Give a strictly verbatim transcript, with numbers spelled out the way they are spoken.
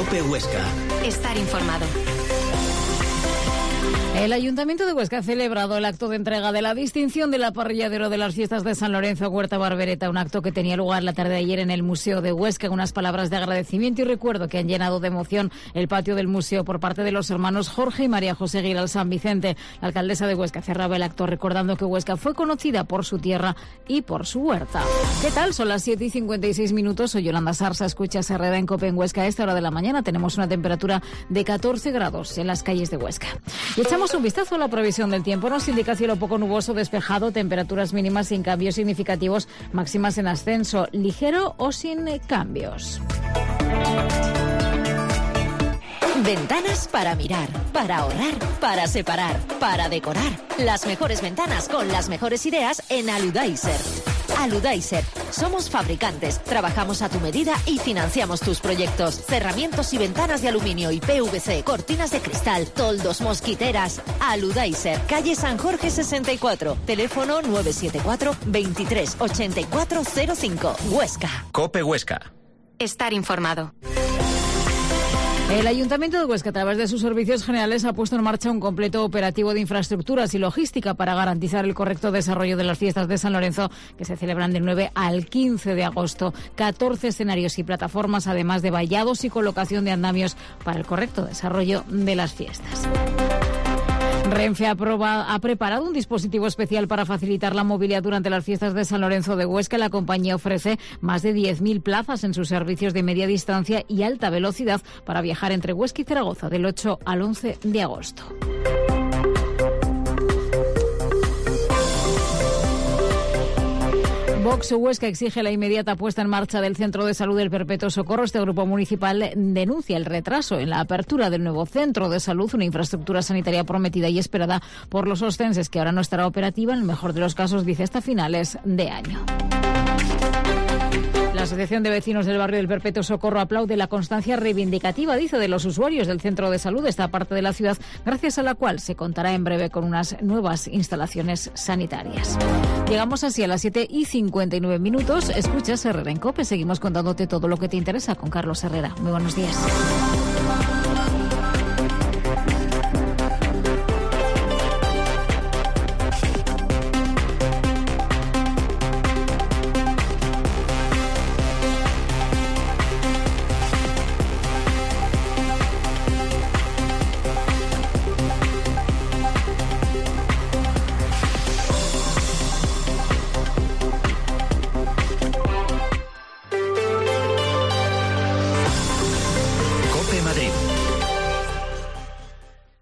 COPE Huesca. Estar informado. El Ayuntamiento de Huesca ha celebrado el acto de entrega de la distinción de la parrilla de oro de las fiestas de San Lorenzo Huerta Barbereta, un acto que tenía lugar la tarde de ayer en el Museo de Huesca. Unas palabras de agradecimiento y recuerdo que han llenado de emoción el patio del museo por parte de los hermanos Jorge y María José Giral San Vicente. La alcaldesa de Huesca cerraba el acto recordando que Huesca fue conocida por su tierra y por su huerta. ¿Qué tal? Son las siete y cincuenta y seis minutos. Soy Yolanda Sarsa, escuchas Herrera en COPE en Huesca. A esta hora de la mañana tenemos una temperatura de catorce grados en las calles de Huesca. Y echamos un vistazo a la previsión del tiempo. Nos indica cielo poco nuboso, despejado, temperaturas mínimas sin cambios significativos, máximas en ascenso, ligero o sin cambios. Ventanas para mirar, para ahorrar, para separar, para decorar. Las mejores ventanas con las mejores ideas en Aludaiser. Aludaiser. Somos fabricantes, trabajamos a tu medida y financiamos tus proyectos. Cerramientos y ventanas de aluminio y P V C, cortinas de cristal, toldos, mosquiteras. Aludaiser, calle San Jorge sesenta y cuatro, teléfono nueve siete cuatro, veintitrés ochenta y cuatro cero cinco, Huesca. COPE Huesca. Estar informado. El Ayuntamiento de Huesca, a través de sus servicios generales, ha puesto en marcha un completo operativo de infraestructuras y logística para garantizar el correcto desarrollo de las fiestas de San Lorenzo, que se celebran del nueve al quince de agosto. catorce escenarios y plataformas, además de vallados y colocación de andamios para el correcto desarrollo de las fiestas. Renfe ha, proba, ha preparado un dispositivo especial para facilitar la movilidad durante las fiestas de San Lorenzo de Huesca. La compañía ofrece más de diez mil plazas en sus servicios de media distancia y alta velocidad para viajar entre Huesca y Zaragoza del ocho al once de agosto. Vox Huesca exige la inmediata puesta en marcha del Centro de Salud del Perpetuo Socorro. Este grupo municipal denuncia el retraso en la apertura del nuevo Centro de Salud, una infraestructura sanitaria prometida y esperada por los oscenses, que ahora no estará operativa, en el mejor de los casos, dice, hasta finales de año. La Asociación de Vecinos del Barrio del Perpetuo Socorro aplaude la constancia reivindicativa, dice, de los usuarios del centro de salud de esta parte de la ciudad, gracias a la cual se contará en breve con unas nuevas instalaciones sanitarias. Llegamos así a las siete y cincuenta y nueve minutos. Escuchas Herrera en COPE. Seguimos contándote todo lo que te interesa con Carlos Herrera. Muy buenos días. COPE Madrid.